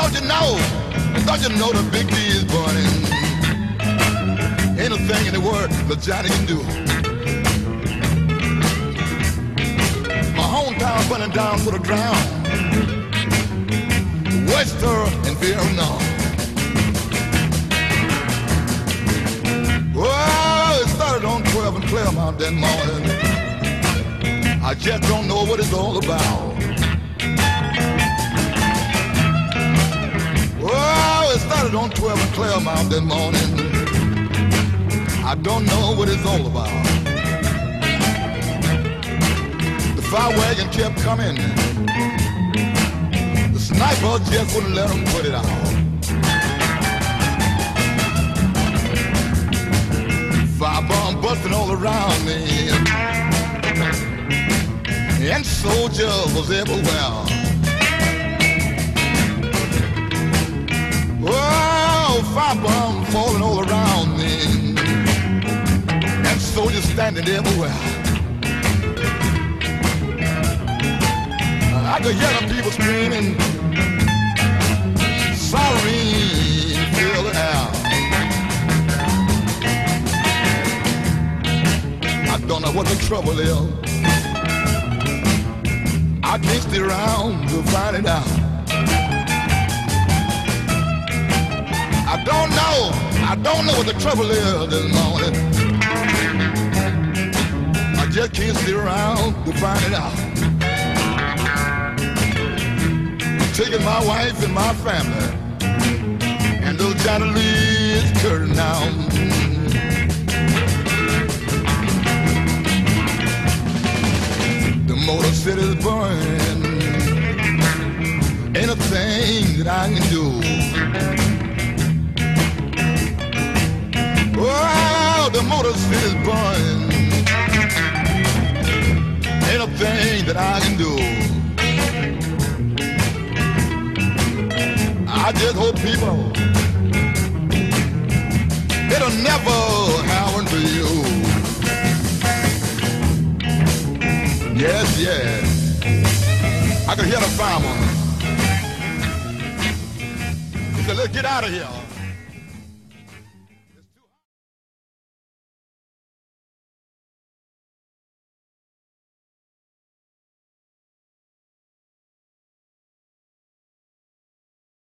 Don't you know the Big D is burning? Ain't a thing in the world that Johnny can do. My hometown burning down to the ground. Wester and Vietnam. Well, it started on 12 and Claremont that morning. I just don't know what it's all about. Oh, it started on 12 and Claremont that morning. I don't know what it's all about. The fire wagon kept coming. The sniper just wouldn't let them put it out. Fire bomb busting all around me. And soldiers was everywhere. Oh, fire bomb falling all around me. And soldiers standing everywhere. I could hear the people screaming. Siren fill the air. I don't know what the trouble is. I can't stay around to find it out. I don't know what the trouble is this morning. I just can't stay around to find it out. I'm taking my wife and my family, and little Johnny Lee is curtain now. The Motor City's burning. Ain't a thing that I can do. Oh, the Motor City's burning. Ain't a thing that I can do. I just hope people, it'll never happen to you. Yes, yes. I could hear the fireman. He said, let's get out of here.